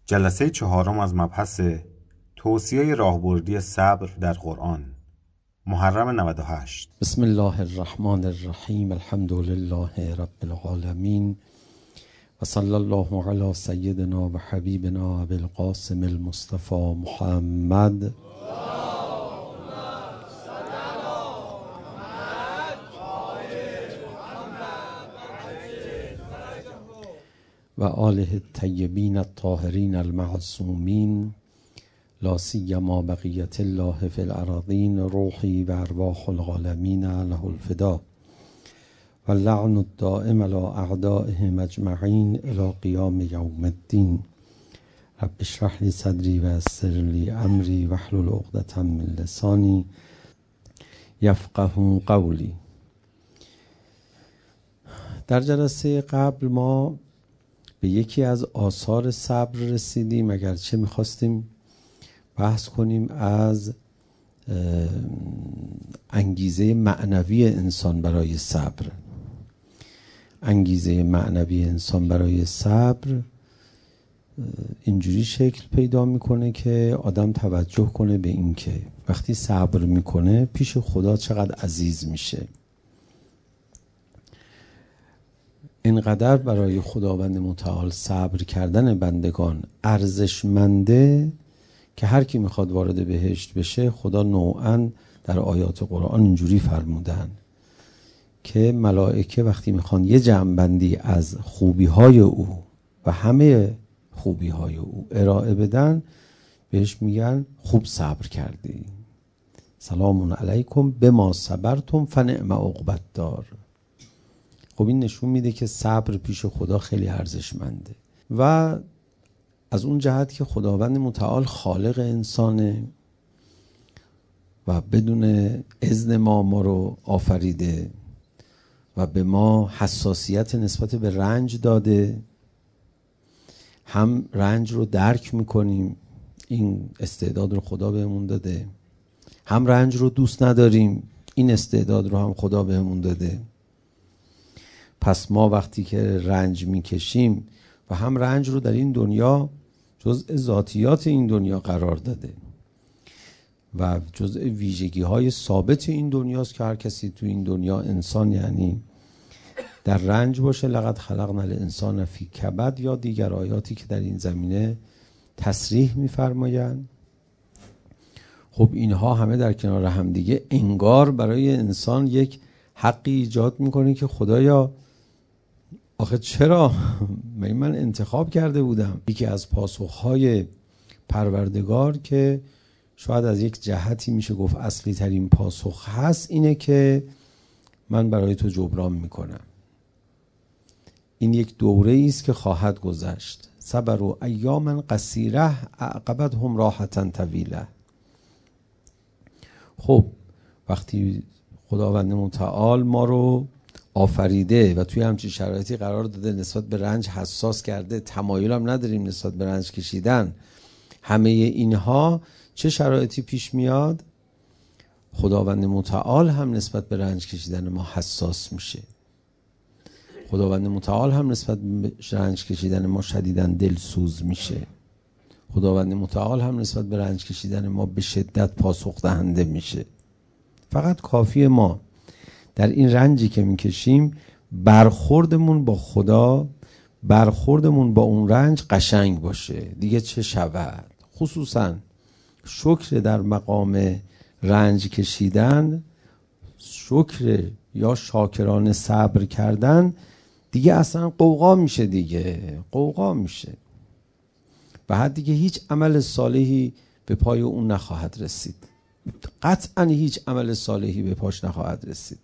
جلسه چهارم از مبحث توصیه راهبردی صبر در قرآن، محرم 98. بسم الله الرحمن الرحیم. الحمد لله رب العالمین و صلی الله علی سیدنا و حبیبنا ابی القاسم المصطفى محمد و آله الطیبین الطاهرین المعصومین، لا سیما بقیت الله فی الارضین، روحی و ارواح العالمین له الفدا و اللعن الدائم علی اعدائهم اجمعین الی قیام یوم الدین. رب اشرح لی صدری و یسر لی امری واحلل عقدة من لسانی یفقهوا قولی. در جلسه قبل ما به یکی از آثار صبر رسیدیم، اگرچه میخواستیم بحث کنیم از انگیزه معنوی انسان برای صبر. انگیزه معنوی انسان برای صبر اینجوری شکل پیدا میکنه که آدم توجه کنه به این که وقتی صبر میکنه پیش خدا چقدر عزیز میشه. اینقدر برای خداوند متعال صبر کردن بندگان ارزشمنده که هر کی میخواد وارد بهشت بشه، خدا نوعاً در آیات قرآن اینجوری فرمودن که ملائکه وقتی میخوان یه جمع‌بندی از خوبی‌های او و همه خوبی‌های او ارائه بدن، بهش میگن خوب صبر کردی، سلام علیکم بما صبرتم فنعم عقبی الدار. خب این نشون میده که صبر پیش خدا خیلی ارزشمنده و از اون جهت که خداوند متعال خالق انسانه و بدون اذن ما رو آفریده و به ما حساسیت نسبت به رنج داده، هم رنج رو درک میکنیم، این استعداد رو خدا بهمون داده، هم رنج رو دوست نداریم، این استعداد رو هم خدا بهمون داده. پس ما وقتی که رنج میکشیم و هم رنج رو در این دنیا جزء ذاتیات این دنیا قرار داده و جزء ویژگی های ثابت این دنیاست که هر کسی تو این دنیا انسان یعنی در رنج باشه. لقد خلقنا الانسان فی کبد یا دیگر آیاتی که در این زمینه تصریح میفرمایند. خب اینها همه در کنار هم دیگه انگار برای انسان یک حقی ایجاد میکنه که خدایا آخه چرا من انتخاب کرده بودم. یکی از پاسخهای پروردگار که شاید از یک جهتی میشه گفت اصلی ترین پاسخ هست اینه که من برای تو جبران میکنم. این یک دوره است که خواهد گذشت. صبروا ایاما قصیره عقبتهم راحة طویله. خب وقتی خداوند متعال ما رو آفریده و توی همچین شرایطی قرار داده، نسبت به رنج حساس کرده، تمایل هم نداریم نسبت به رنج کشیدن، همه اینها چه شرایطی پیش میاد؟ خداوند متعال هم نسبت به رنج کشیدن ما حساس میشه. خداوند متعال هم نسبت به رنج کشیدن ما شدیداً دلسوز میشه. خداوند متعال هم نسبت به رنج کشیدن ما به شدت پاسخ دهنده میشه. فقط کافیه ما در این رنجی که میکشیم برخوردمون با خدا، برخوردمون با اون رنج قشنگ باشه. دیگه چه شود؟ خصوصا شکر در مقام رنج کشیدن، شکر یا شاکرانه صبر کردن دیگه اصلا قوقا میشه، دیگه قوقا میشه. بعد دیگه هیچ عمل صالحی به پای اون نخواهد رسید. قطعا هیچ عمل صالحی به پاش نخواهد رسید.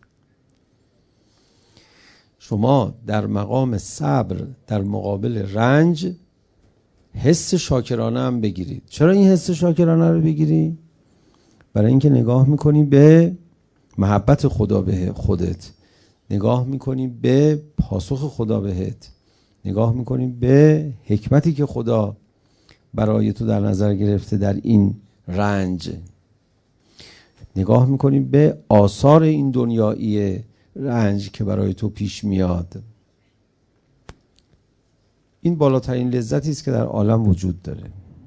شما در مقام صبر در مقابل رنج حس شاکرانه هم بگیرید. چرا این حس شاکرانه رو بگیری؟ برای اینکه نگاه میکنی به محبت خدا به خودت، نگاه میکنی به پاسخ خدا بهت، نگاه میکنی به حکمتی که خدا برای تو در نظر گرفته در این رنج، نگاه میکنی به آثار این دنیایی رنج که برای تو پیش میاد. این بالاترین لذتی است که در عالم وجود داره.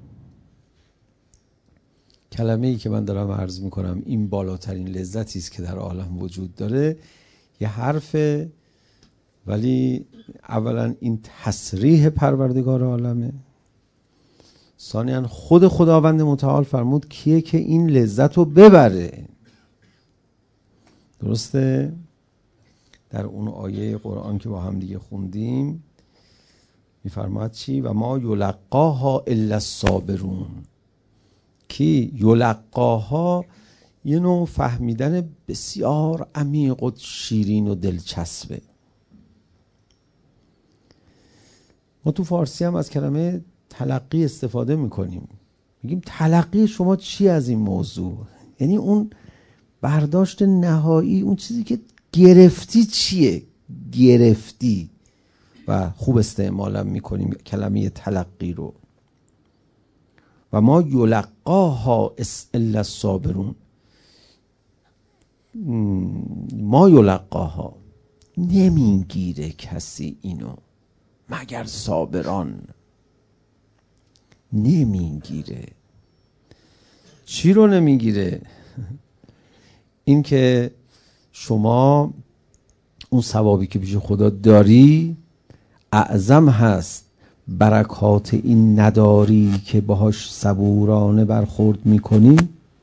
کلمه ای که من دارم عرض میکنم این بالاترین لذتی است که در عالم وجود داره یه حرفه، ولی اولا این تصریح پروردگار عالمه، ثانیاً خود خداوند متعال فرمود کیه که این لذت رو ببره. درسته؟ در اون آیه قرآن که با هم دیگه خوندیم میفرماد چی؟ و ما یلقاها الا الصابرون. کی یلقاها یه نوع فهمیدن بسیار عمیق و شیرین و دلچسبه. ما تو فارسی هم از کلمه تلقی استفاده میکنیم، میگیم تلقی شما چی از این موضوع؟ یعنی اون برداشت نهایی، اون چیزی که گرفتی چیه؟ گرفتی. و خوب استعمالم میکنیم کلمه تلقی رو. و ما یلقاها الا الصابرون. ما یلقاها، نمیگیره کسی اینو مگر صابران. نمیگیره. چی رو نمیگیره؟ این که شما اون ثوابی که پیش خدا داری اعظم هست برکات این نداری که باهاش صبورانه برخورد میکنی،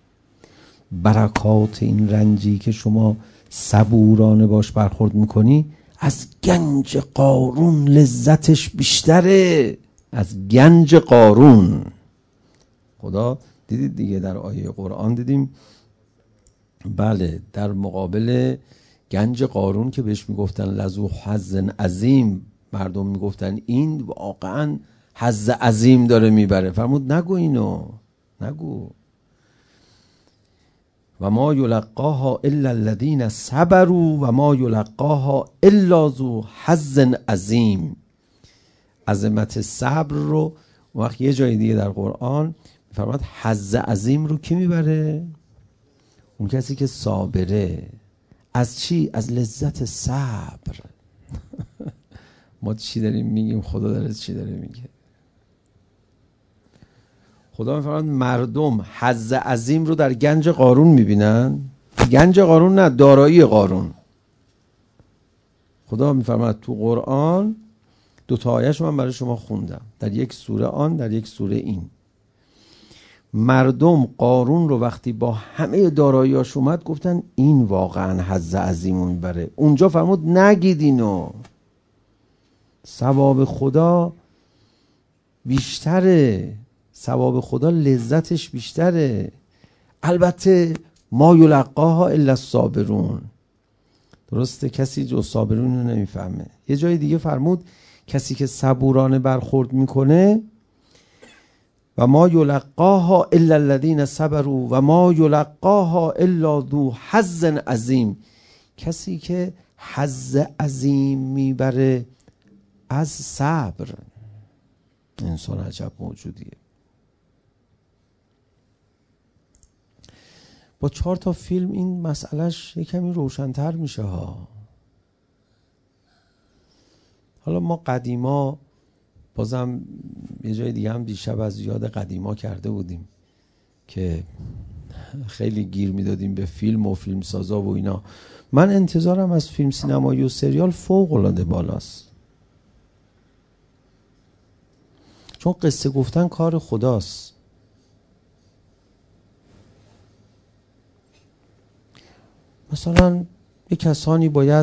برکات این رنجی که شما صبورانه باش برخورد میکنی از گنج قارون لذتش بیشتره. از گنج قارون. خدا دیدید دیگه در آیه قرآن دیدیم، بله، در مقابل گنج قارون که بهش میگفتن لذو حظ عظیم، مردم میگفتن این واقعا حظ عظیم داره میبره، فرمود نگو اینو، نگو. و ما یلقاها الا الذین صبروا و ما یلقاها الا ذو حظ عظیم. عظمت صبر رو وقت یه جای دیگه در قرآن فرمود حظ عظیم رو کی میبره؟ اون کسی که صابره. از چی؟ از لذت صبر. ما چی داریم میگیم؟ خدا داره چی داره میگه؟ خدا میفرماد مردم حظ عظیم رو در گنج قارون میبینن. گنج قارون نه، دارایی قارون. خدا میفرماد تو قرآن دو تا آیه‌شو من برای شما خوندم، در یک سوره آن، در یک سوره این. مردم قارون رو وقتی با همه دارایی‌هاش اومد گفتن این واقعا حظ عظیم میبره. اونجا فرمود نگید اینو، ثواب خدا بیشتره، ثواب خدا لذتش بیشتره. البته ما یلقاها الا الصابرون. درسته کسی جز صابرون رو نمیفهمه. یه جای دیگه فرمود کسی که صبورانه برخورد میکنه و ما یلقاها الا الذین صبروا و ما یلقاها الا ذو حظ عظیم. کسی که حظ عظیم میبره از صبر. انسان عجب موجودیه. با 4 تا فیلم این مسئلهش یکمی روشن‌تر میشه ها. حالا ما قدیما، بازم یه جای دیگه هم دیشب از یاد قدیما کرده بودیم که خیلی گیر میدادیم به فیلم و فیلم سازا و اینا. من انتظارم از فیلم سینمایی و سریال فوق العاده بالاست، چون قصه گفتن کار خداست. مثلا یه کسانی باید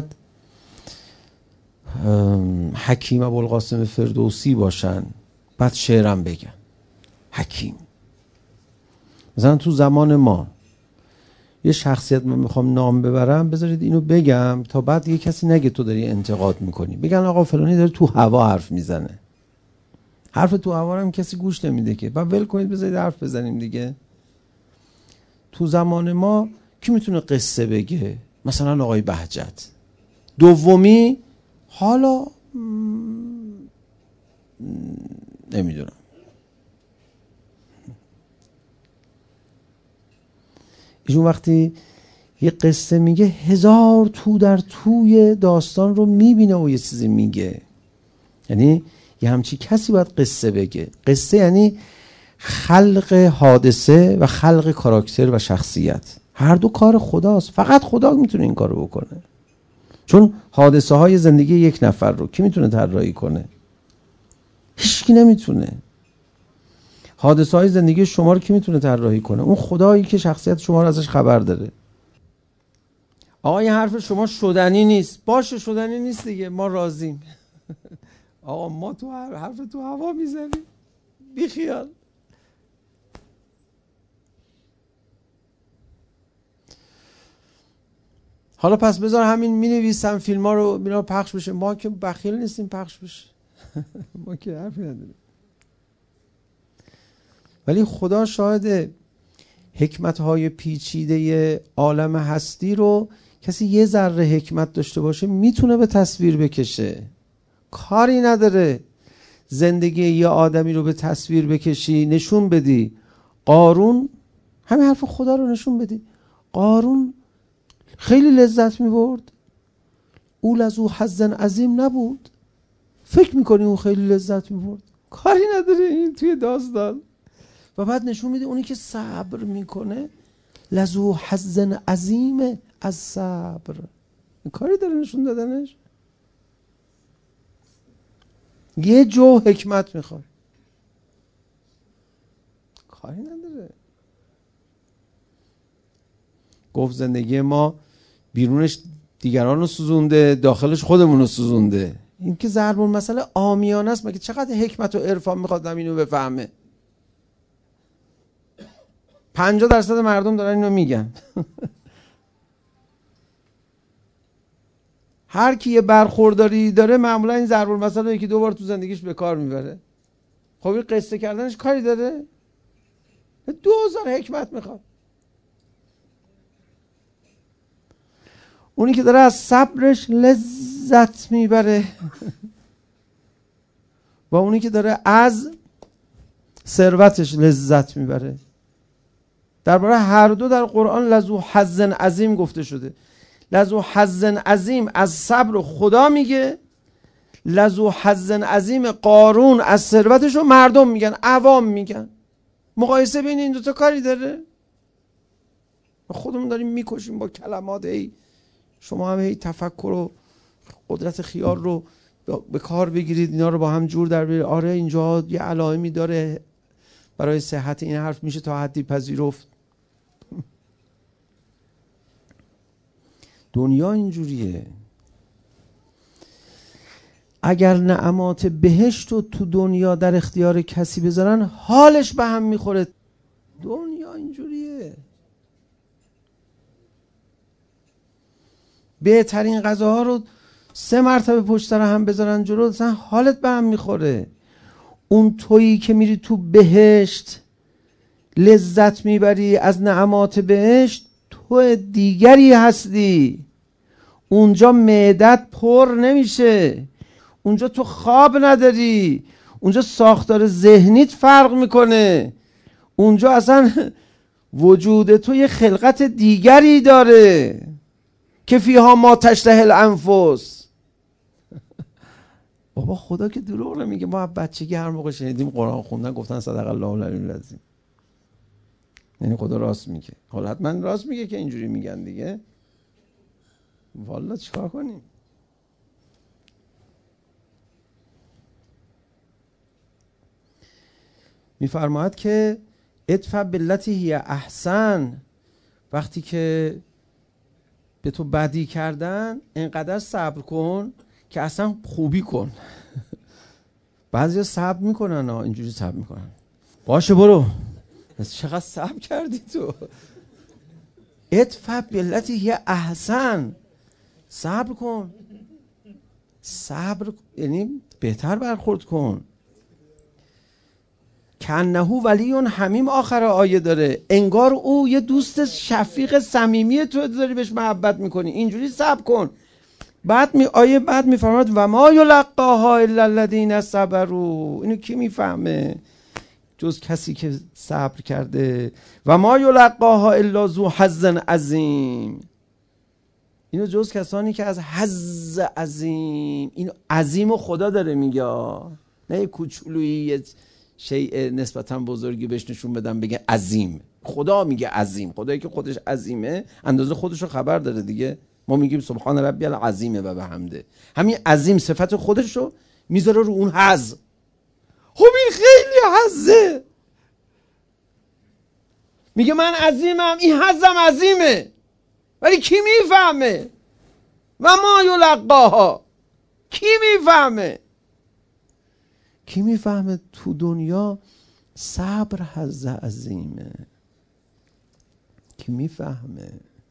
حکیم ابوالقاسم فردوسی باشن بعد شعرم بگن حکیم. مثلا تو زمان ما یه شخصیت من میخوام نام ببرم، بذارید اینو بگم تا بعد یه کسی نگه تو داری انتقاد میکنی، بگن آقا فلانی داره تو هوا حرف میزنه. حرف تو هوا هم کسی گوش نمیده که، بعد ول کنید بذارید حرف بزنیم دیگه. تو زمان ما کی میتونه قصه بگه؟ مثلا آقای بهجت. دومی حالا نمیدونم، ایشون وقتی یه قصه میگه 1000 تو در توی داستان رو میبینه و یه چیزی میگه. یعنی یه همچی کسی باید قصه بگه. قصه یعنی خلق حادثه و خلق کاراکتر و شخصیت. هر دو کار خداست، فقط خدا میتونه این کارو بکنه. چون حادثه های زندگی یک نفر رو کی میتونه طراحی کنه؟ هیچکی نمیتونه. حادثه های زندگی شما رو کی میتونه طراحی کنه؟ اون خدایی که شخصیت شما رو ازش خبر داره. آقا این حرف شما شدنی نیست. باشه شدنی نیست دیگه، ما راضیم. آقا ما تو حرف تو هوا میزنیم، بی خیال. حالا پس بذار همین مینویسم فیلم ها رو میرا پخش بشه. ما که بخیل نیستیم پخش بشه. ما که حرفی نداریم. ولی خدا شاهد حکمت های پیچیده عالم هستی رو کسی یه ذره حکمت داشته باشه میتونه به تصویر بکشه. کاری نداره زندگی یه آدمی رو به تصویر بکشی، نشون بدی. قارون، همین حرف خدا رو نشون بدی. قارون خیلی لذت می‌برد. او لذو حظ عظیم نبود. فکر می‌کنی اون خیلی لذت می‌برد؟ کاری نداره این توی داستان. و بعد نشون میده اونی که صبر میکنه لذو حظ عظیم از صبر. کاری داره نشون دادنش؟ یه جو حکمت میخواد، کاری نداره. گفت زندگی ما بیرونش دیگران رو سوزونده، داخلش خودمون رو سوزونده. این که ضرب المثل عامیانه است. مگه چقدر حکمت و عرفان میخواد اینو بفهمه؟ 50% مردم دارن اینو میگن. هر کی یه برخورداری داره معمولا این ضرب المثل رو یکی دو بار تو زندگیش به کار میبره. خب این قصه کردنش کاری داره؟ 2000 حکمت میخواد. اونی که داره از صبرش لذت میبره و اونی که داره از ثروتش لذت میبره. درباره هر دو در قرآن لذو حظ عظیم گفته شده. لذو حظ عظیم از صبر خدا میگه، لذو حظ عظیم قارون از ثروتش رو مردم میگن، عوام میگن. مقایسه بین این دوتا کاری داره؟ خودمون داریم میکشیم با کلمات. ای شما هم تفکر و قدرت خیال رو به کار بگیرید، اینا رو با هم جور در بیارید. آره اینجا یه علائمی داره، برای صحت این حرف میشه تا حدی پذیرفت. دنیا اینجوریه. اگر نعمات بهشت رو تو دنیا در اختیار کسی بذارن حالش به هم میخوره. دنیا اینجوریه. بهترین غذاها رو 3 مرتبه پشت سر هم بذارن جلو، اصلا حالت به هم میخوره. اون تویی که میری تو بهشت لذت میبری از نعمات بهشت، تو دیگری هستی. اونجا معدت پر نمیشه، اونجا تو خواب نداری، اونجا ساختار ذهنیت فرق میکنه، اونجا اصلا وجود تو یه خلقت دیگری داره که فیها ما تشتهی الانفس. بابا خدا که دروغ نمیگه. ما بچگی هر موقع شنیدیم قرآن خوندن گفتن صدق الله العلی العظیم، یعنی خدا راست میگه. حالا حتما راست میگه که اینجوری میگن دیگه. والا چیکار کنیم؟ میفرماید که ادفع بالتی هی احسن. وقتی که به تو بدی کردن انقدر صبر کن که اصلا خوبی کن. بعضیا صبر میکنن، اینجوری صبر میکنن. باشه برو، چقدر صبر کردی تو. ادفع بالتی هی احسن. صبر کن. صبر یعنی بهتر برخورد کن. کنه ولی حمیم آخر آیه داره، انگار او یه دوست شفیق صمیمی تو داری بهش محبت میکنی. اینجوری صبر کن. بعد آیه بعد میفرماد و ما یلقاها الا الذین صبروا. اینو کی میفهمه جز کسی که صبر کرده؟ و ما یلقاها الا ذو حظ عظیم. اینو جز کسانی که از حظ عظیم، اینو عظیم و خدا داره میگه. نه یه کوچولویی یه شیء نسبتا بزرگی بهش نشون بدم بگه عظیم. خدا میگه عظیم. خدایی که خودش عظیمه اندازه خودش رو خبر داره دیگه. ما میگیم سبحان ربی العظیم و بحمده. همین عظیم صفت خودش رو میذاره رو اون حظ. خب این خیلی حظه. میگه من عظیمم، این حظم عظیمه، ولی کی میفهمه؟ و ما یلقاها، کی میفهمه؟ کی میفهمه تو دنیا صبر حظ عظیمه؟ کی میفهمه؟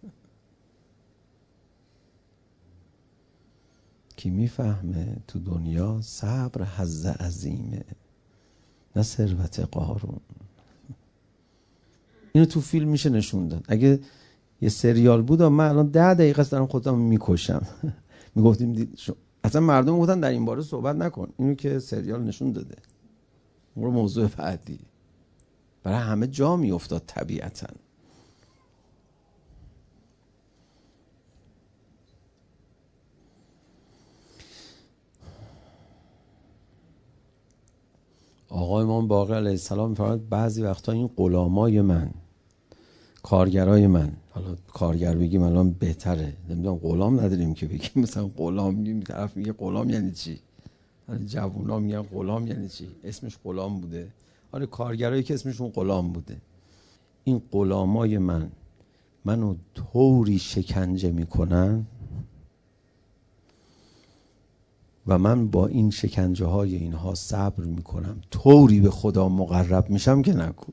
کی میفهمه تو دنیا صبر حظ عظیمه، نه ثروت قارون. اینو تو فیلم میشه نشون داد. اگه یه سریال بود من الان 10 دقیقه است دارم خودم میکشم. میگفتیم اصلا مردم گفتن در این باره صحبت نکن. اینو که سریال نشون داده. اون موضوع بعدی برای همه جا میافتاد طبیعتاً. آقای امام باقر علیه السلام می‌فرماید بعضی وقتا این غلامای من، کارگرای من، حالا کارگر بگیم الان بهتره، نمیدونم غلام نداریم که بگیم مثلا غلام، میگیم طرف میگه غلام یعنی چی؟ جوونا میگن غلام یعنی چی؟ اسمش غلام بوده. آره کارگرایی که اسمشون غلام بوده. این غلامای من منو طوری شکنجه میکنن و من با این شکنجه های اینها صبر میکنم، طوری به خدا مقرب میشم که نکو.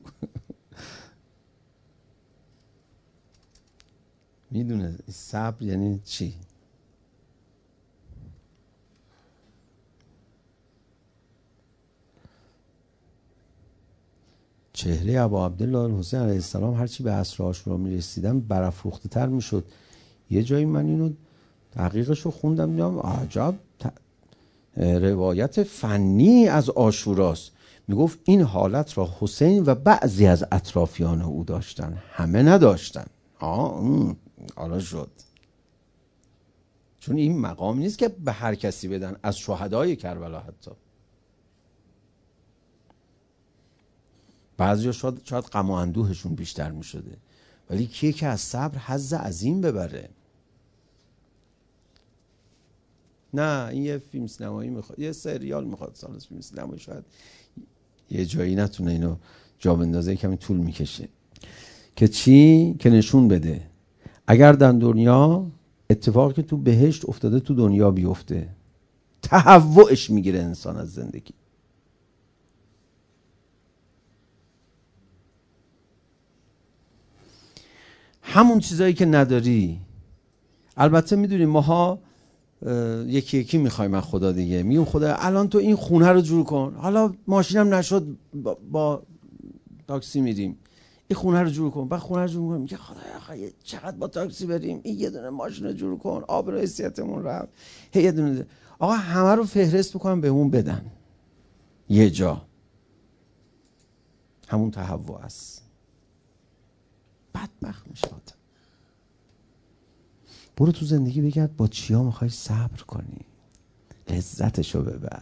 میدونه صبر یعنی چی؟ چهره ابا عبدالله الحسین علیه السلام هرچی به عصر عاشورا میرسیدم برافروخته تر میشد. یه جایی من اینو تحقیقش رو خوندم دیدم عجب روایت فنی از عاشوراست. میگفت این حالت را حسین و بعضی از اطرافیان او داشتن، همه نداشتن. حالا شد، چون این مقام نیست که به هر کسی بدن، از شهدای کربلا حتی بعضی شاید غم و اندوهشون بیشتر میشده، ولی کیه که از صبر حظ عظیم ببره؟ نه این یه فیلم سینمایی میخواد، یه سریال میخواد، سال فیلم سینمایی شاید یه جایی نتونه اینو جا بندازه، کمی طول میکشه که چی؟ که نشون بده اگر در دنیا اتفاقی که تو بهشت افتاده تو دنیا بیفته، تهوعش میگیره انسان از زندگی. همون چیزایی که نداری. البته میدونیم ماها یکی یکی میخوایم از خدا دیگه، میگیم خدا الان تو این خونه رو جور کن، حالا ماشینم نشد با تاکسی میریم، این خونه رو جور کن. بعد خونه رو جور میکنیم، میگه خدایا چقدر با تاکسی بریم، این یه دونه ماشین رو جور کن، آب رو حیثیتمون رفت، یه دونه آقا همه رو فهرست بکنم بهمون بدن یه جا. همون تهوع است. بدبخت میشه آدم. برو تو زندگی بگرد با چیا میخوای صبر کنی، لذتشو ببر.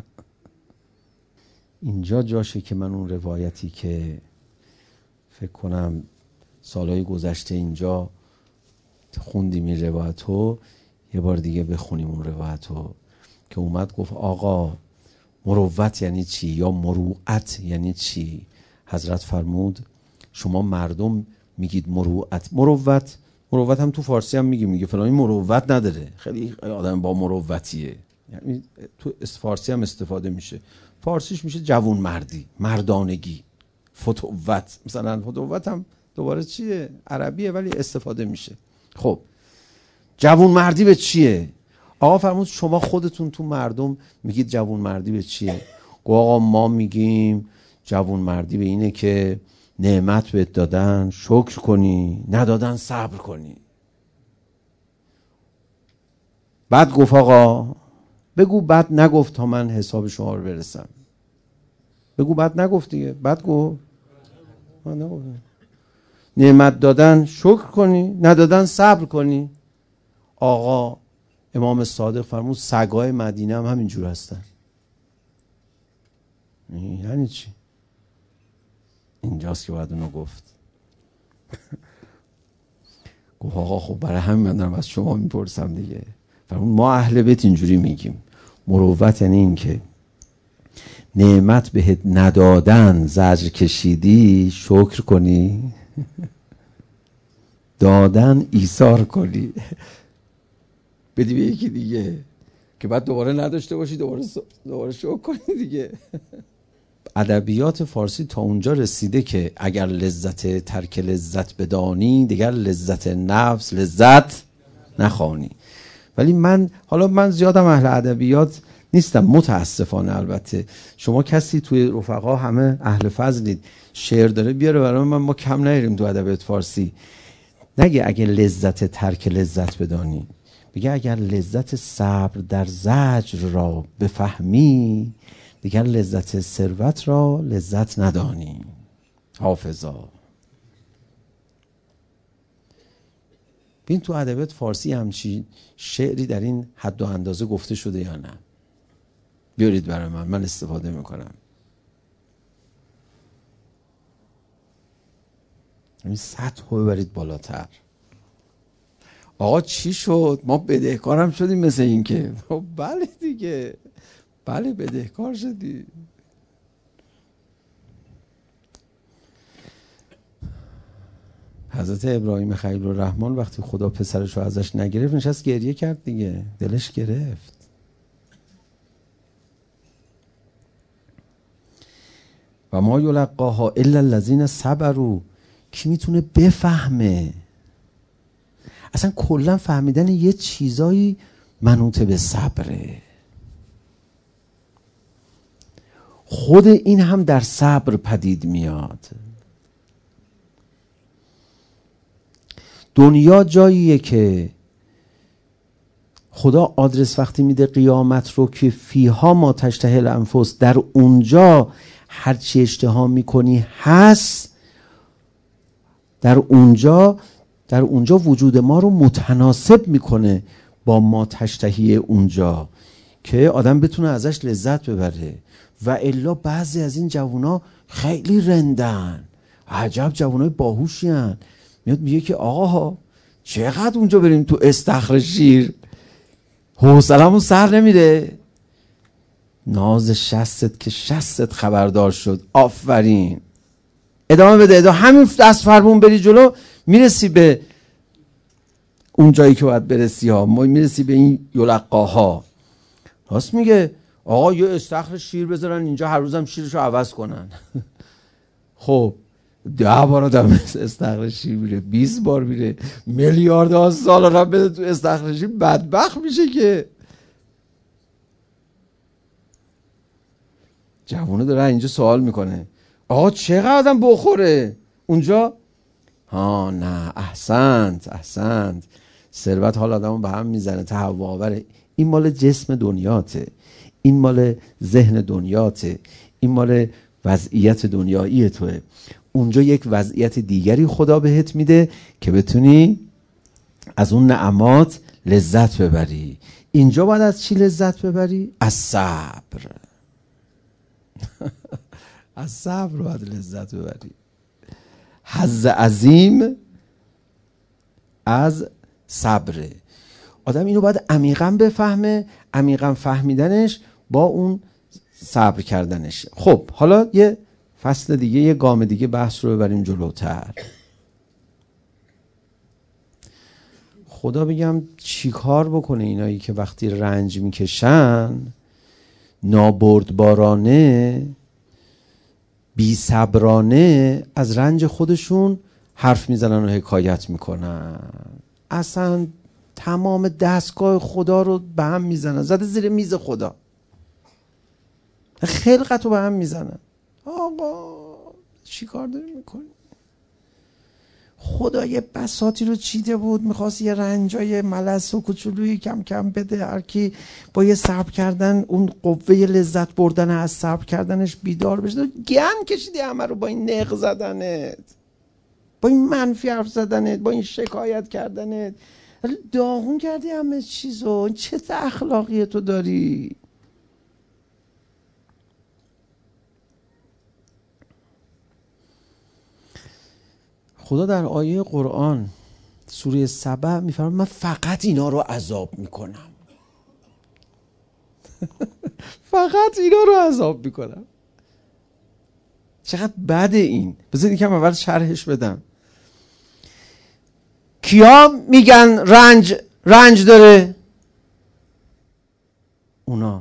اینجا جاشه که من اون روایتی که فکر کنم سالهای گذشته اینجا خوندیم این روایتو، یه بار دیگه بخونیم اون روایتو که اومد گفت آقا مروت یعنی چی یا مروعت یعنی چی؟ حضرت فرمود شما مردم میگید مروعت. مروت هم تو فارسی هم میگه فلانی مروت نداره، خیلی آدم با مروتیه، یعنی تو فارسی هم استفاده میشه. فارسیش میشه جوون مردی، مردانگی، فتوت. مثلا فتوت هم دوباره چیه؟ عربیه ولی استفاده میشه. خب جوون مردی به چیه؟ آقا فرمود شما خودتون تو مردم میگید جوون مردی به چیه؟ آقا ما میگیم جوون مردی به اینه که نعمت بهت دادن شکر کنی، ندادن صبر کنی. بعد گفت آقا بگو بد نگفت تا من حساب شما رو برسم. بگو بد نگفت دیگه. بعد گفت نعمت دادن شکر کنی، ندادن صبر کنی. آقا امام صادق فرمود سگای مدینه هم همینجور هستن. یعنی چی؟ اینجاست که باید اونو گفت. گفت آقا خب برای همین من دارم از شما میپرسم دیگه. ما اهل بیت اینجوری میگیم مروت یعنی این که نعمت بهت ندادن زجر کشیدی شکر کنی، دادن ایثار کنی، بدی به یکی دیگه که بعد دوباره نداشته باشی دوباره شکر کنی دیگه. ادبیات فارسی تا اونجا رسیده که اگر لذت ترک لذت بدانی دیگر لذت نفس لذت نخوانی. ولی من زیادم اهل ادبیات نیستم متاسفانه. البته شما کسی توی رفقا همه اهل فضلید شعر داره بیاره برای من، ما کم نگیریم تو ادبیات فارسی. نگه اگه لذت ترک لذت بدانی، بگه اگر لذت صبر در زجر را بفهمی دیگر لذت ثروت را لذت ندانی. حافظا. ببین تو ادبیات فارسی همچین شعری در این حد و اندازه گفته شده یا نه؟ بیارید برای من استفاده میکنم. این سطح رو ببرید بالاتر. آقا چی شد؟ ما بدهکارم شدیم مثل این که بله دیگه، بله بدهکار شدی. حضرت ابراهیم خلیل الرحمن وقتی خدا پسرش رو ازش نگرفت نشست گریه کرد دیگه، دلش گرفت. و ما یلقاها الا الذین صبروا. کی میتونه بفهمه؟ اصلا کلا فهمیدن یه چیزایی منوط به صبره. خود این هم در صبر پدید میاد. دنیا جاییه که خدا آدرس وقتی میده قیامت رو که فیها ما تشتهی الانفس، در اونجا هر چی اشتها میکنی هست، در اونجا وجود ما رو متناسب میکنه با ما تشتهی اونجا که آدم بتونه ازش لذت ببره. و الا بعضی از این جوونا خیلی رندن، عجب جوونای باهوشی هن. میاد میگه که آقا چقدر اونجا بریم تو استخر شیر، حوصلمون سر نمیره. ناز شستت که شستت خبردار شد، آفرین، ادامه بده، همین دست فرمون بری جلو میرسی به اون جایی که باید برسی ها، میرسی به این یلقاها. راست میگه آقا یه استخر شیر بذارن اینجا هر روزم شیرشو عوض کنن. خب 10 بار آدم استخر شیر میره، 20 بار میره، میلیاردها سال را بده تو استخر شیر، بدبخت میشه که. جوونه داره اینجا سوال میکنه آقا چقدر آدم بخوره اونجا؟ ها نه، احسنت. ثروت حال آدمو به هم میزنه، تهوع آوره. این مال جسم دنیاته، این مال ذهن دنیاته، این مال وضعیت دنیایی توه. اونجا یک وضعیت دیگری خدا بهت میده که بتونی از اون نعمات لذت ببری. اینجا باید از چی لذت ببری؟ از صبر. از صبر باید لذت ببری. حظ عظیم از صبره. آدم اینو باید عمیقاً بفهمه، عمیقاً فهمیدنش با اون صبر کردنش. خب حالا یه فصل دیگه، یه گام دیگه بحث رو ببریم جلوتر. خدا بگم چی کار بکنه اینایی که وقتی رنج میکشن نابردبارانه بی صبرانه از رنج خودشون حرف میزنن و حکایت میکنن، اصلا تمام دستگاه خدا رو به هم میزنن، زده زیر میز خدا، خلقت رو به هم میزنن. آقا چی کار داری میکنی؟ خدا یه بساطی رو چیده بود، میخواست یه رنجای ملس و کوچولویی کم کم بده، هر کی با یه صبر کردن اون قوه لذت بردن از صبر کردنش بیدار بشه. گم کشیدی همه رو با این نق زدنت، با این منفی حرف زدنت، با این شکایت کردنت، داغون کردی همه چیزو. چه اخلاقی تو داری؟ خدا در آیه قرآن سوره سبع میفرماید من فقط اینا رو عذاب میکنم. فقط اینا رو عذاب میکنم. چقدر بده این. بذارید یکم اول شرحش بدم. کیا میگن رنج داره؟ اونا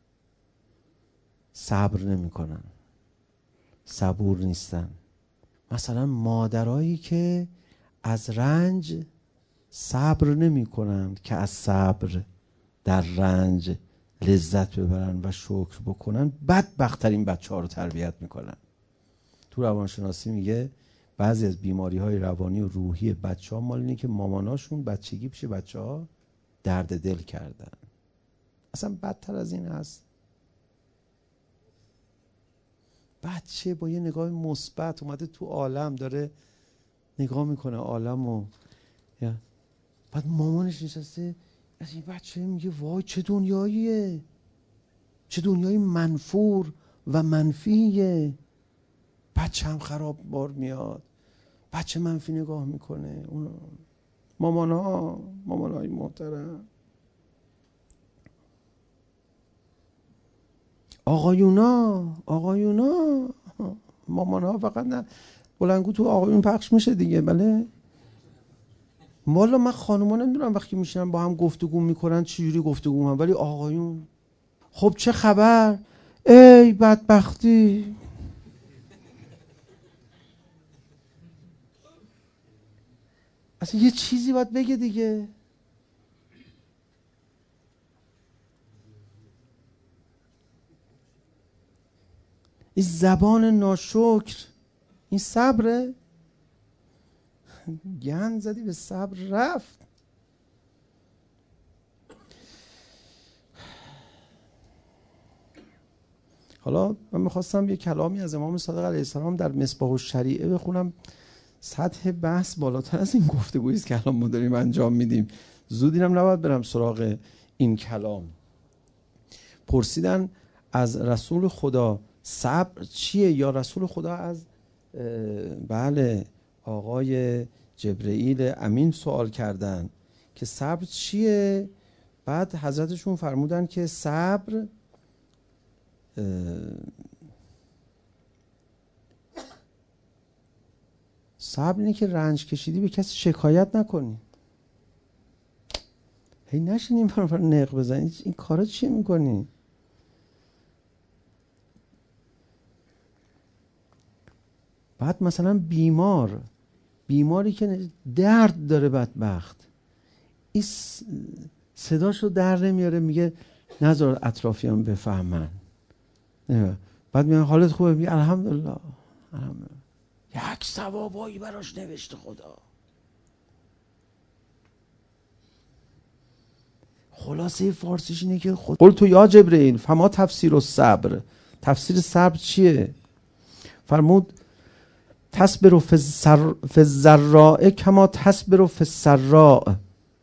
صبر نمیکنن، صبور نیستن. مثلا مادرایی که از رنج صبر نمی کنند که از صبر در رنج لذت ببرن و شکر بکنن، بدبخت‌ترین بچه‌ها رو تربیت میکنن. تو روانشناسی میگه بعضی از بیماری‌های روانی و روحی بچه‌ها مال اینه که ماماناشون بچگی پیش بچه‌ها درد دل کردن. اصلا بدتر از این هست. بچه با یه نگاه مثبت اومده تو عالم، داره نگاه میکنه عالمو، بعد مامانش نشسته از این بچه میگه وای چه دنیاییه، چه دنیای منفور و منفیه. بچه هم خراب بار میاد، بچه منفی نگاه میکنه. اون مامانهای محترم، آقایونا مامانها فقط نه، بلنگو تو آقایون پخش میشه دیگه. بله والا من خانوما نمیدونم وقتی میشینن با هم گفتگو میکنن چجوری گفتگو میکنن، ولی آقایون خب چه خبر؟ ای بدبختی. اصلا یه چیزی باید بگه دیگه. این زبان ناشکر، این صبره؟ گند زدی به صبر رفت. حالا من میخواستم یه کلامی از امام صادق علیه السلام در مصباح الشریعه بخونم. سطح بحث بالاتر از این گفتگویی است که الان ما داریم انجام میدیم. زود اینم نباید برم سراغ این کلام. پرسیدن از رسول خدا صبر چیه؟ یا رسول خدا از بله آقای جبرئیل امین سوال کردن که صبر چیه؟ بعد حضرتشون فرمودن که صبر اینه که رنج کشیدی به کسی شکایت نکنی، هی نشینیم پر نق بزنی. این کارا چیه میکنی؟ بعد مثلا بیماری که درد داره بدبخت، این صداشو در نمیاره، میگه نذار اطرافیان بفهمن. بعد میگه حالت خوبه؟ میگه الحمدلله. یک ثوابایی براش نوشته خدا. خلاصه فارسیش اینه که قل تو یا جبرئیل فما تفسیر الصبر. تفسیر صبر چیه؟ فرمود تصبر فی الضراء کما تصبر فی السراء.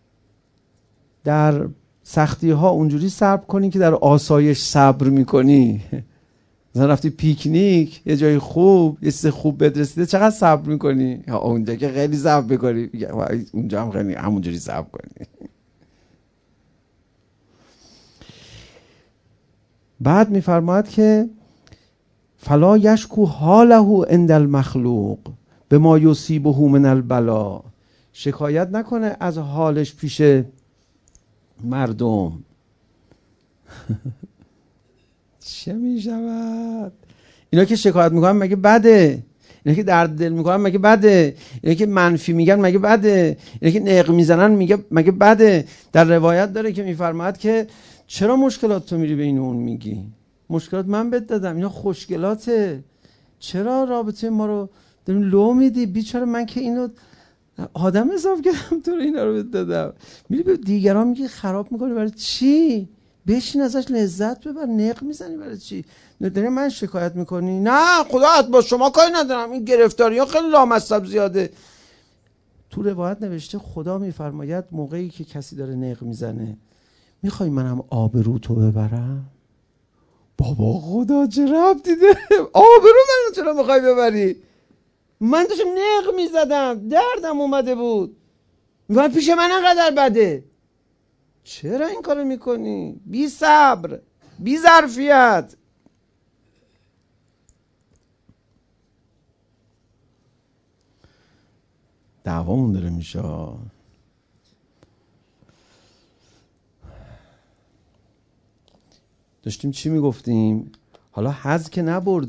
در سختی ها اونجوری صبر کنی که در آسایش صبر میکنی. مثلا رفتی پیکنیک یه جای خوب، یه چیز خوب بدرسیده، چقدر صبر میکنی؟ اونجا که خیلی صبر میکنی، اونجا هم خیلی همونجوری صبر کنی. بعد میفرماید که فلا یشکو حاله عند المخلوق بما یصیبه من البلا. شکایت نکنه از حالش پیش مردم. چه میشود؟ اینا که شکایت میکنن مگه بده؟ اینا که درد دل میکنن مگه بده؟ اینا که منفی میگن مگه بده؟ اینا که نق میزنن مگه بده؟ در روایت داره که میفرماید که چرا مشکلات تو میری بین اون میگی؟ مشکلات من بهت دادم، اینا خوشگلاته. چرا رابطه ما رو داریم لو میدی؟ بیچاره من که اینو آدم حساب کردم تو رو اینا رو بهت دادم. میری به دیگران میگی خراب میکنی. برای چی؟ بشین ازش لذت ببر. نق میزنی برای چی؟ داری من شکایت میکنی؟ نه خدا با شما کاری ندارم، این گرفتاری ها خیلی لامصب زیاده. تو روایت نوشته خدا میفرماید موقعی که کسی داره نق میزنه میخوای منم آبرو تو ببرم؟ بابا خدا چه ربطی داره؟ آبرو منو چرا میخوای ببری؟ من داشتم نق میزدم، دردم اومده بود و پیش من انقدر بده. چرا این کارو میکنی؟ بی صبر، بی ظرفیت. دعوامون داره میشه. داشتیم چی میگفتیم؟ حالا حظ که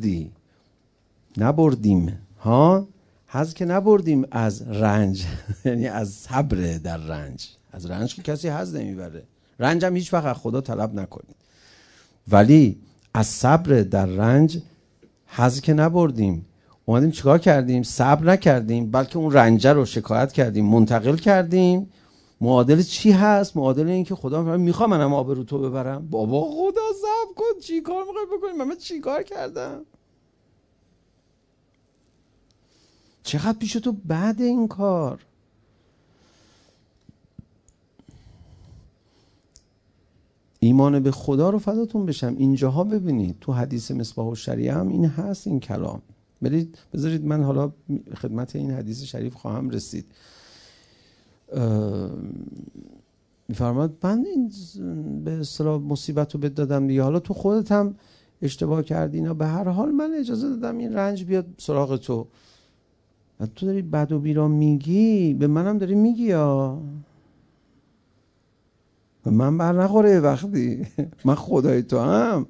نبردیم ها، حظ که نبردیم از رنج یعنی از صبر در رنج. از رنج که کسی حظ نمیبره، رنج هم هیچ وقت از خدا طلب نکنید، ولی از صبر در رنج حظ که نبردیم. اومدیم چیکار کردیم؟ صبر نکردیم، بلکه اون رنجه رو شکایت کردیم، منتقل کردیم. معادل چی هست؟ معادل این که خدا میخوام منم آبرو تو ببرم. بابا خدا صبر کن، چی کار میخوای بکنی؟ من چی کار کردم؟ چقدر پیش تو بعد این کار؟ ایمان به خدا رو فداتون بشم. اینجاها ببینید تو حدیث مصباح الشریعه هم این هست، این کلام. بذارید من حالا خدمت این حدیث شریف خواهم رسید. میفرماد من این به اصطلاح مصیبت رو بهت دادم دیگه، حالا تو خودت هم اشتباه کردی، اینا به هر حال من اجازه دادم این رنج بیاد سراغ تو و تو داری بد و بیرا میگی، به منم داری میگی یا به من بر نخوره وقتی من خدای تو هم.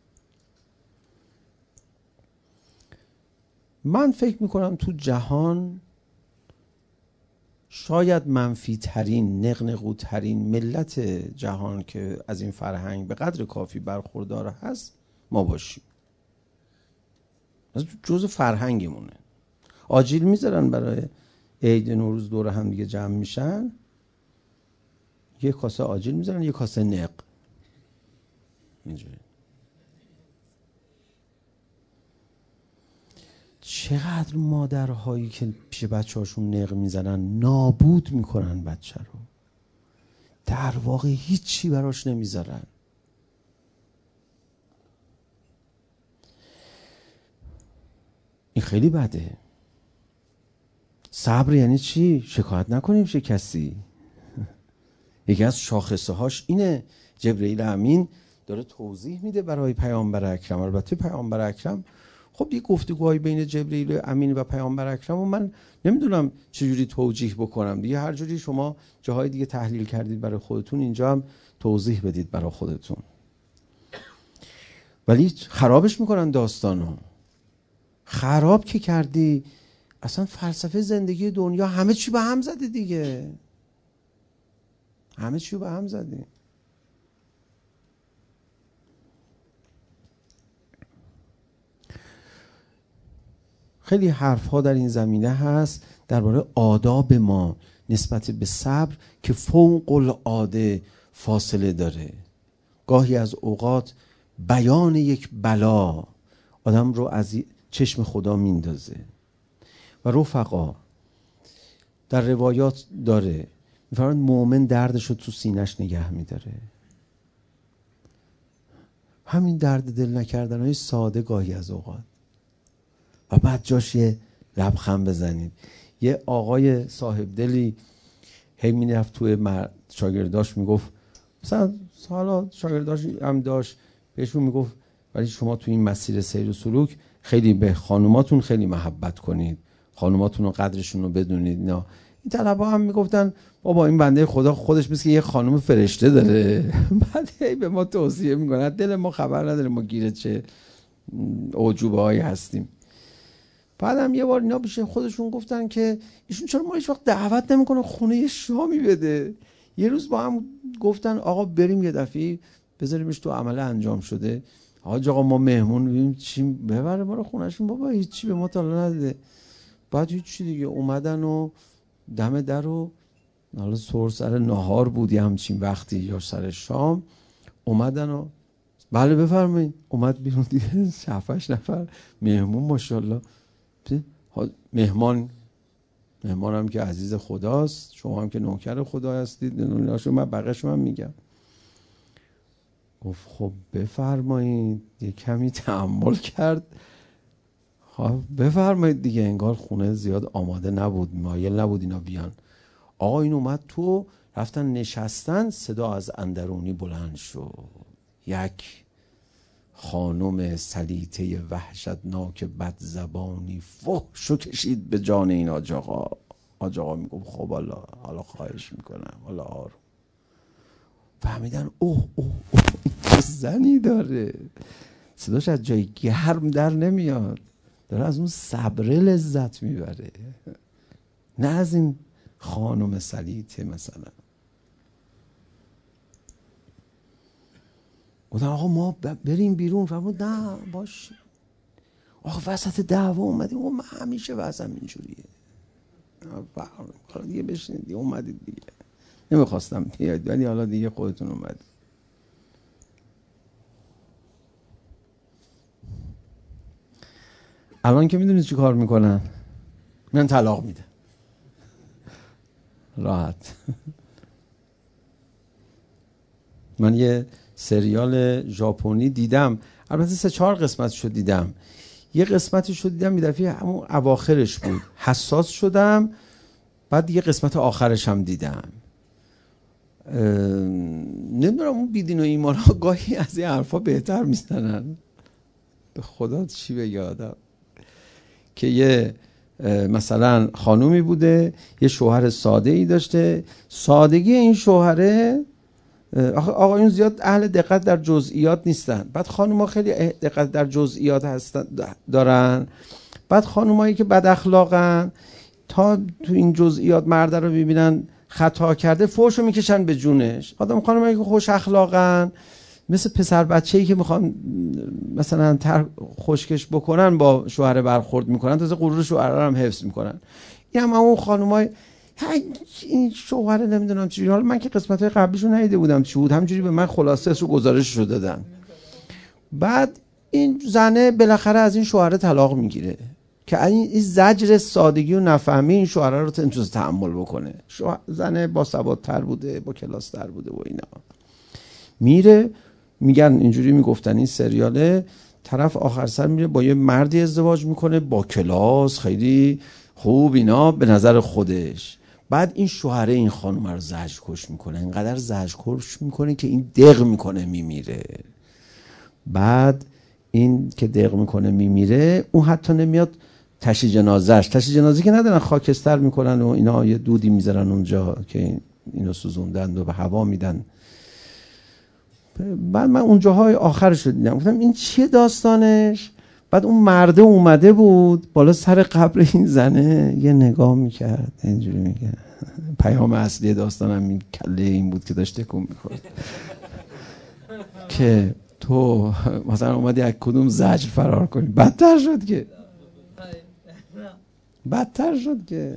من فکر میکنم تو جهان شاید منفی ترین، نقنقو ترین ملت جهان که از این فرهنگ به قدر کافی برخوردار هست ما باشیم. از جزء فرهنگمونه. آجیل میذارن برای عید نوروز، دور هم دیگه جمع میشن، یه کاسه آجیل میذارن، یه کاسه نق. اینجوری. چقدر مادرهایی که پیش بچه هاشون نق میزنن نابود میکنن بچه رو، در واقع هیچی براش نمیذارن. این خیلی بده. صبر یعنی چی؟ شکایت نکنیم چه کسی. یکی از شاخصه هاش اینه. جبرئیل امین داره توضیح میده برای پیامبر اکرم. البته پیامبر اکرم خب یه گفتگوهای بین جبرئیل امین و پیامبر اکرم و من نمیدونم چجوری توجیه بکنم دیگه، هر جوری شما جاهای دیگه تحلیل کردید برای خودتون، اینجا هم توضیح بدید برای خودتون. ولی خرابش میکنن داستانو. خراب که کردی اصلا فلسفه زندگی دنیا همه چی به هم زده دیگه. همه چی به هم زده. خیلی حرف ها در این زمینه هست درباره آداب ما نسبت به صبر که فوق العاده فاصله داره. گاهی از اوقات بیان یک بلا آدم رو از چشم خدا میندازه. و رفقا در روایات داره میفرماید مؤمن دردش رو تو سینه‌اش نگه میداره. همین درد دل نکردن های ساده گاهی از اوقات و بعد جاش یه لبخند بزنید. یه آقای صاحب دلی هی میرفت توی شاگرداش میگفت، مثلا حالا شاگرداش هم داشت بهشون میگفت ولی شما توی این مسیر سیر و سلوک خیلی به خانوماتون خیلی محبت کنید، خانوماتون رو قدرشون رو بدونید. نه این طلبه هم میگفتن بابا این بنده خدا خودش مثل که یه خانم فرشته داره. بعد هی به ما توصیه میکنه، دل ما خبر نداره ما گیره چه اعجوبه هایی هستیم. بعدم یه بار اینا پیش خودشون گفتن که ایشون چرا ما هیچ وقت دعوت نمیکنه خونه یه شامی بده. یه روز با هم گفتن آقا بریم یه دفعه بذاریمش تو عمله انجام شده. آقا ما مهمون ببینیم چی ببره ما رو خونهشون. بابا هیچی به ما تا نده. بعد هیچی دیگه اومدن و دم در رو، حالا سر نهار بود یا همچین وقتی یا سر شام، اومدن و بله بفرمایید. اومد بیرون دیگه 7-8 نفر مهمون ماشاءالله. مهمان هم که عزیز خداست، شما هم که نوکر خدا هستید، من بقیه‌شو من میگم. گفت خب بفرمایید. یه کمی تحمل کرد. بفرمایید دیگه. انگار خونه زیاد آماده نبود، مایل نبود اینا بیان. آقا این اومد تو، رفتن نشستن، صدا از اندرونی بلند شد. یک خانم سلیطه وحشتناک بد زبانی فحشو کشید به جان این حاج آقا. حاج آقا میگم خب حالا خواهش میکنم، حالا آروم. فهمیدن اوه این زنی داره، صداش از جای گرم در نمیاد، داره از اون صبره لذت میبره، نه از این خانم سلیطه مثلا. گفتن آقا ما بریم بیرون. فرمود نه باشه. آقا وسط دعوا اومدیم. آقا من همیشه وضعم اینجوریه. حالا دیگه بشینید دیگه، اومدید دیگه. نمیخواستم بیاید ولی حالا دیگه خودتون اومدید. الان که میدونید چی کار میکنن؟ من طلاق میده راحت. من یه سریال ژاپنی دیدم، البته 3-4 قسمتشو دیدم. یه قسمتشو دیدم یه دفعه همون اواخرش بود، حساس شدم. بعد یه قسمت آخرش هم دیدم. نمیدونم اون بیدین و ایمان ها گاهی از این حرفا بهتر میزنن. به خدا چی بگه آدم. که یه مثلا خانومی بوده، یه شوهر ساده ای داشته. سادگی این شوهره، آقایون زیاد اهل دقت در جزئیات نیستن. بعد خانوما خیلی دقت در جزئیات هستن دارن. بعد خانومایی که بد اخلاقن، تا تو این جزئیات مرد رو ببینن خطا کرده فحشو میکشن به جونش. خانومایی که خوش اخلاقن، مثل پسر بچه‌ای که میخوان مثلا خوشکش بکنن، با شوهر برخورد میکنن، تازه غرور شوهر هم حفظ میکنن. این هم اون خانومای این شوهر نمیدونم چی. حالا من که قسمت‌های قبلیشو ندیده بودم چی بود، همینجوری به من خلاصه‌شو گزارششو دادن. بعد این زنه بالاخره از این شوهر طلاق میگیره که این زجر سادگی و نفهمی این شوهر رو نمیتونه تحمل بکنه. زنه با سوادتر بوده، با کلاستر بوده و اینا. میره، میگن اینجوری میگفتن این سریاله، طرف آخر سر میره با یه مردی ازدواج میکنه با کلاس، خیلی خوب اینا به نظر خودش. بعد این شوهره این خانم رو زجرکش میکنه، اینقدر زجرکش میکنه که این دق میکنه میمیره. بعد این که دق میکنه میمیره، اون حتی نمیاد تشییع جنازه که ندارن، خاکستر میکنن و اینا، یه دودی میذارن اونجا که اینو سوزوندن و به هوا میدن. بعد من اونجاهای آخرش رو دیدم، گفتم این چیه داستانش؟ بعد اون مرده اومده بود بالا سر قبر این زنه، یه نگاه میکرد اینجوری میگه. پیام اصلی داستانم این کله این بود که داشت تکون میخورد که تو مثلا اومدی از کدوم زجر فرار کنی. بدتر شد که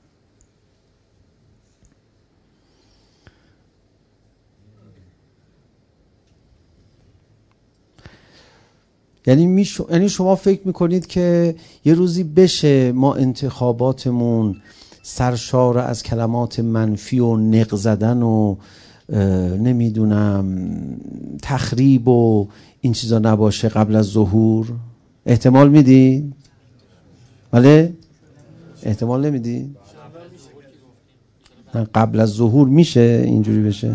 یعنی شما فکر میکنید که یه روزی بشه ما انتخاباتمون سرشار از کلمات منفی و نق زدن و نمیدونم تخریب و این چیزا نباشه قبل از ظهور؟ احتمال میدی؟ بله؟ احتمال نمیدی؟ قبل از ظهور میشه اینجوری بشه؟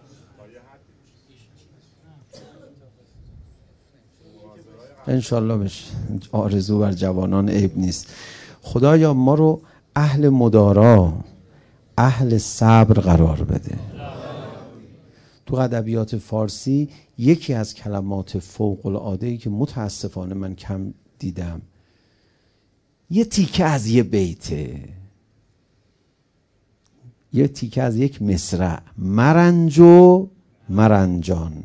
انشالله بشه. آرزو بر جوانان عیب نیست. خدایا ما رو اهل مدارا، اهل صبر قرار بده. تو ادبیات فارسی یکی از کلمات فوق العاده‌ای که متاسفانه من کم دیدم، یه تیکه از یه بیته، یه تیکه از یک مصرع، مرنج و مرنجان.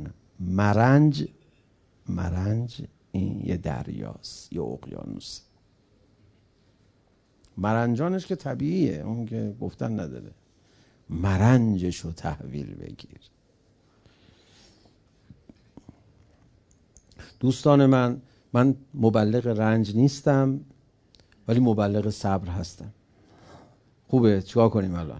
مرنج این یه دریاست، یه اقیانوس. مرنجانش که طبیعیه، اون که گفتن نداره. مرنجشو تحویل بگیر. دوستان من مبلغ رنج نیستم ولی مبلغ صبر هستم. خوبه چیکار کنیم الان؟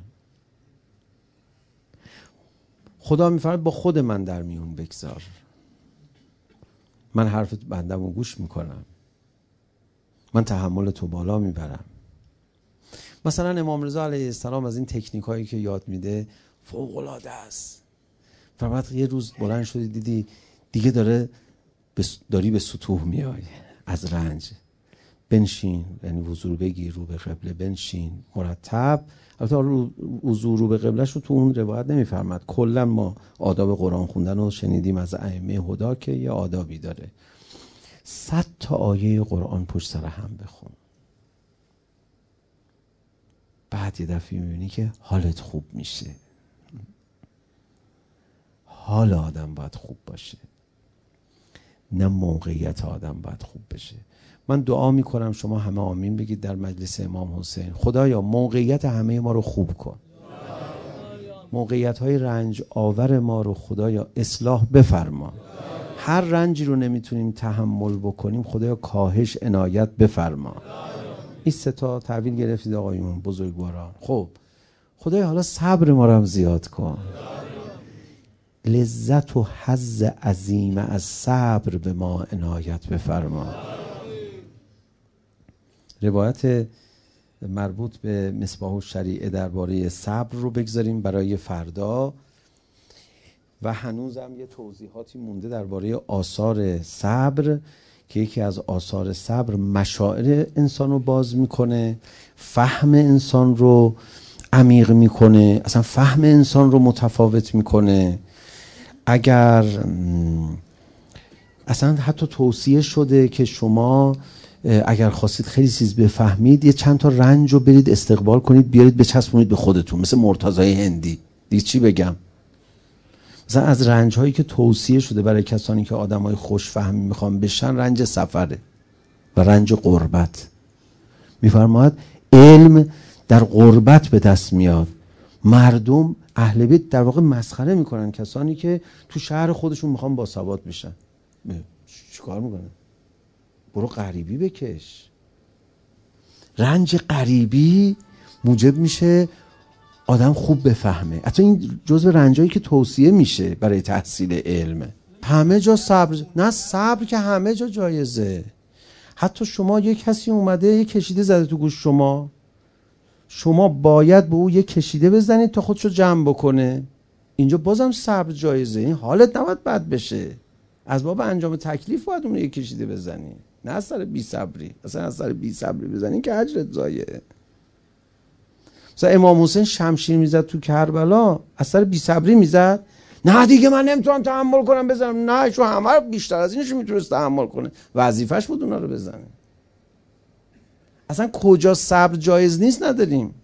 خدا میفرماید با خود من در میون بگذار. من حرف بندمو گوش میکنم. من تحمل تو بالا میبرم. مثلا امام رضا علیه السلام از این تکنیک هایی که یاد میده فوق العاده است. فرمود یه روز بلند شدی دیدی دیگه داری به سطوح میای از رنج، بنشین، یعنی وضو رو بگیر، رو به قبله بنشین مرتب. البته وضو رو به قبلش رو تو اون روایت نمیفرماد. کلا ما آداب قرآن خوندن رو شنیدیم از ائمه هدا که یه آدابی داره. 100 تا آیه قرآن پشت سر هم بخون. بعد یه دفعه میبینی که حالت خوب میشه. حال آدم باید خوب باشه، نه موقعیت آدم باید خوب بشه. من دعا میکنم شما همه آمین بگید در مجلس امام حسین. خدایا موقعیت همه ما رو خوب کن، موقعیت های رنج آور ما رو خدایا اصلاح بفرما. هر رنجی رو نمیتونیم تحمل بکنیم خدایا کاهش عنایت بفرما. این 3 تا تحویل گرفتید آقایون بزرگواران. خب خدایا حالا صبر ما رو هم زیاد کن، لذت و حظ عظیم از صبر به ما عنایت بفرما. روایت مربوط به مصباح الشریعه درباره صبر رو بگذاریم برای فردا. و هنوزم یه توضیحاتی مونده درباره آثار صبر که یکی از آثار صبر مشاعر انسان رو باز میکنه، فهم انسان رو عمیق میکنه، اصلا فهم انسان رو متفاوت میکنه. اگر اصلا حتی توصیه شده که شما اگر خواستید خیلی چیز بفهمید یه چند تا رنج رو برید استقبال کنید بیارید بچسبونید به خودتون، مثل مرتضای هندی. دیگه چی بگم؟ مثلا از رنج هایی که توصیه شده برای کسانی که آدم های خوش فهمی میخوان بشن رنج سفره و رنج غربت. میفرماید علم در غربت به دست میاد. مردم اهل بیت در واقع مسخره میکنن کسانی که تو شهر خودشون میخوان باسواد بشن. چیکار میکنن؟ برو غریبی بکش. رنج غریبی موجب میشه آدم خوب بفهمه. حتی این جزء رنجایی که توصیه میشه برای تحصیل علم. همه جا صبر، نه صبر که همه جا جایزه. حتی شما یک کسی اومده یک کشیده زده تو گوش شما باید به او یک کشیده بزنید تا خودشو جمع بکنه. اینجا بازم صبر جایزه. این حالت نباید بد بشه. از باب انجام تکلیف باید اون یک کشیده بزنی، نه از سر بی صبری. اصلا از سر بی صبری بزنی که اجرت ضایعه. مثلا امام حسین شمشیر میزد تو کربلا، از سر بی صبری میزد؟ نه دیگه من نمیتونم تحمل کنم بزنم. نه شو همه رو بیشتر از اینش میتونست تحمل کنه، وظیفش بود اونا رو بزنه. اصلا کجا صبر جایز نیست نداریم،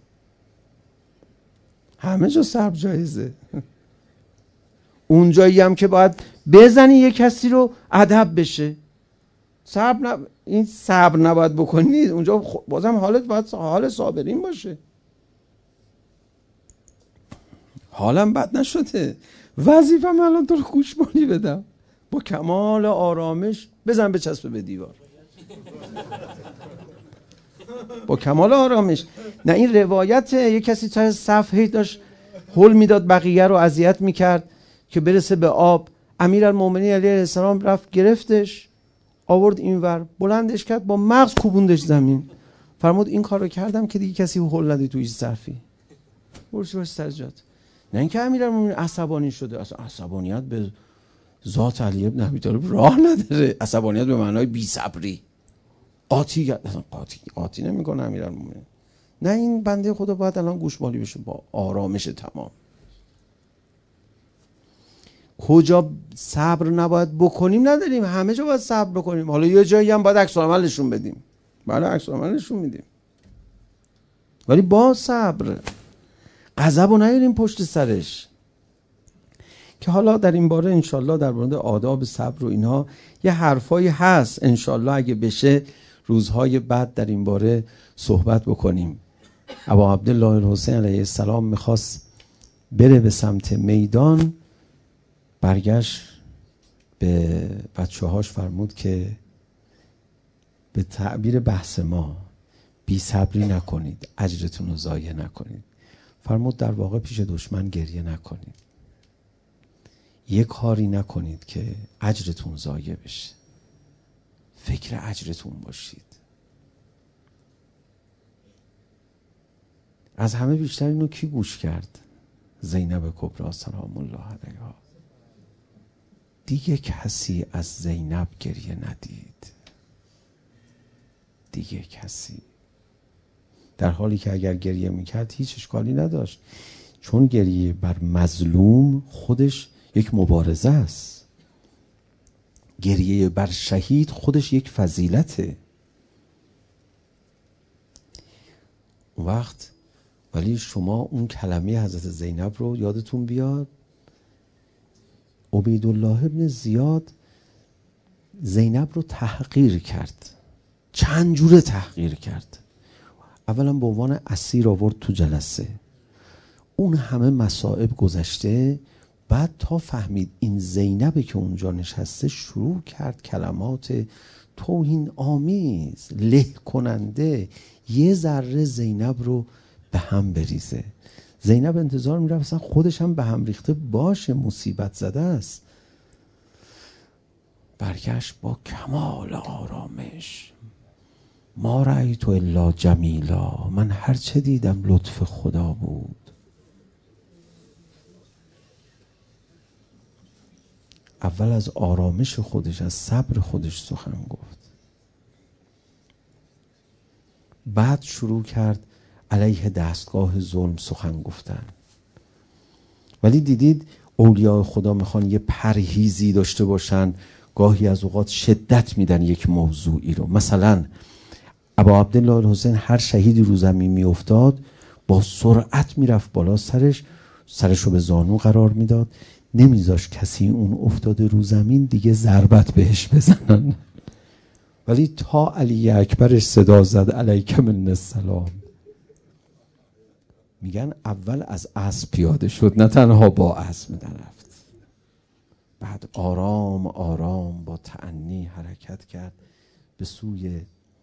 همه جا صبر جایزه. اون جایی هم که باید بزنی یک کسی رو ادب بشه، این صبر نباید بکنید اونجا. بازم حالت باید حال صابرین باشه. حالم بد نشده، وظیفه‌م الان تو رو گوشمالی بدم، با کمال آرامش بزن بچسب به دیوار. با کمال آرامش. نه این روایت یک کسی تا صفحه داشت هول میداد بقیه رو اذیت میکرد که برسه به آب. امیرالمومنین علیه السلام رفت گرفتش آورد اینور بلندش کرد با مغز کوبوندش زمین. فرمود این کارو کردم که دیگه کسی هول نده تو هیچ صرفی. برش سجاد. نه اینکه امیرالمومنین عصبانی شده، اصلا عصبانیت به ذات علی بن ابی طالب راه نداره. عصبانیت به معنای بی صبری. قاطی نمیکنه امیرالمومنین. نه این بنده خدا باید الان گوشمالی بشه با آرامش تمام. کجا صبر نباید بکنیم نداریم، همه جا باید صبر بکنیم. حالا یه جایی هم باید عکس العمل نشون بدیم، بله عکس العمل نشون میدیم، ولی با صبر. غضب رو نیاریم پشت سرش. که حالا در این باره انشالله در مورد آداب صبر و اینها یه حرفایی هست، انشالله اگه بشه روزهای بعد در این باره صحبت بکنیم. ابا عبدالله الحسین علیه السلام میخواست بره به سمت میدان، برگشت به بچه هاش فرمود که به تعبیر بحث ما بی صبری نکنید، اجرتون رو ضایع نکنید. فرمود در واقع پیش دشمن گریه نکنید، یک کاری نکنید که اجرتون ضایع بشه، فکر اجرتون باشید. از همه بیشتر اینو کی گوش کرد؟ زینب کبری سلام الله علیها. دیگه کسی از زینب گریه ندید، دیگه کسی، در حالی که اگر گریه میکرد هیچ اشکالی نداشت، چون گریه بر مظلوم خودش یک مبارزه است، گریه بر شهید خودش یک فضیلته. اون وقت ولی شما اون کلمه حضرت زینب رو یادتون بیاد، عبیدالله ابن زیاد زینب رو تحقیر کرد، چند جوره تحقیر کرد. اولا به عنوان اسیر آورد تو جلسه، اون همه مصائب گذشته، بعد تا فهمید این زینبه که اونجا نشسته شروع کرد کلمات توهین آمیز، له کننده، یه ذره زینب رو به هم بریزه. زینب انتظار میرفت اصلا خودش هم به هم ریخته باشه، مصیبت زده است. برگشت با کمال آرامش، ما رأیت الا جمیلا، من هر چه دیدم لطف خدا بود. اول از آرامش خودش، از صبر خودش سخن گفت، بعد شروع کرد علیه دستگاه ظلم سخن گفتن. ولی دیدید اولیاء خدا میخوان یه پرهیزی داشته باشن، گاهی از اوقات شدت میدن یک موضوعی رو. مثلا ابا عبدالله الحسین هر شهیدی رو زمین میافتاد با سرعت میرفت بالا، سرش رو به زانو قرار میداد، نمیذاش کسی اون افتاده رو زمین دیگه ضربت بهش بزنن. ولی تا علی اکبرش صدا زد علیک من السلام، میگن اول از اسب پیاده شد، نه تنها با اسب رفت، بعد آرام آرام با تأنی حرکت کرد به سوی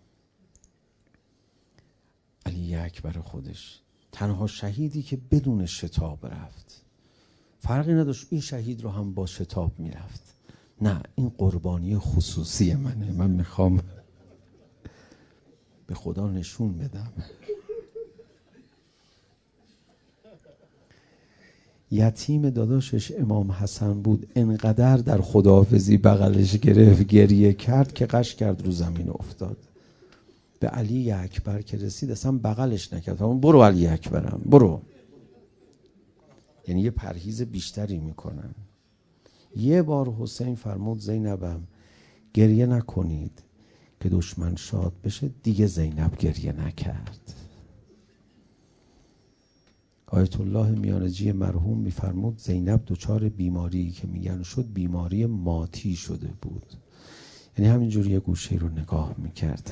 علی اکبر خودش. تنها شهیدی که بدون شتاب رفت، فرقی نداشت این شهید رو هم با شتاب میرفت، نه این قربانی خصوصی منه، من میخوام به خدا نشون بدم. یتیم داداشش امام حسن بود، انقدر در خداحافظی بغلش گرفت، گریه کرد که قش کرد رو زمین افتاد. به علی اکبر که رسید اصلا بغلش نکرد، همون برو علی اکبرم برو، یعنی یه پرهیز بیشتری میکنن. یه بار حسین فرمود زینبم گریه نکنید که دشمن شاد بشه، دیگه زینب گریه نکرد. آیت الله میانجی مرحوم میفرمود زینب دچار بیماری که میگن شد بیماری ماتی شده بود، یعنی همینجوری یه گوشه رو نگاه میکرد.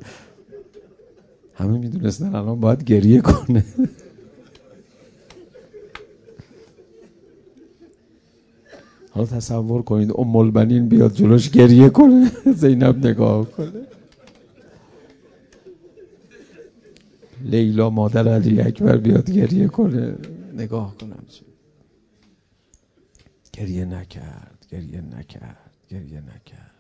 همه میدونستن الان باید گریه کنه. حالا تصور کنید ام البنین بیاد جلوش گریه کنه، زینب نگاه کنه. لیلا مادر علی اکبر بیاد گریه کنه، نگاه کنم. گریه نکرد، گریه نکرد، گریه نکرد.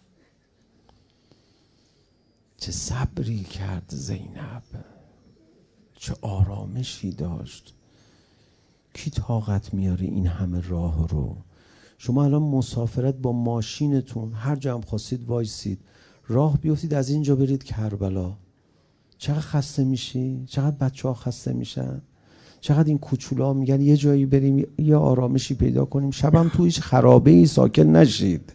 چه صبری کرد زینب، چه آرامشی داشت. کی طاقت میاره این همه راه رو؟ شما الان مسافرت با ماشینتون هر جا هم خواستید وایسید، راه بیفتید از اینجا برید کربلا، چقدر خسته میشی؟ چقدر بچه ها خسته میشن؟ چقدر این کوچولا میگن یه جایی بریم یه آرامشی پیدا کنیم، شبم تو هیچ خرابه ای ساکن نشید.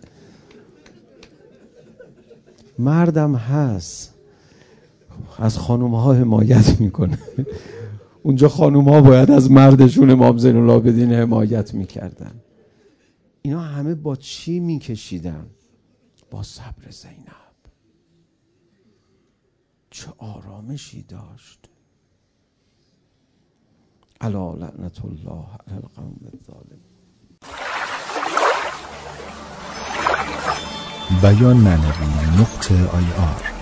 مردم هست از خانوم ها حمایت میکنه، اونجا خانوم ها باید از مردشون امام زین العابدین حمایت میکردن. اینا همه با چی میکشیدن؟ با صبر زینب. چه آرامشی داشت. الا لعنت الله علی القوم الظالمین. بیان معنوی .ir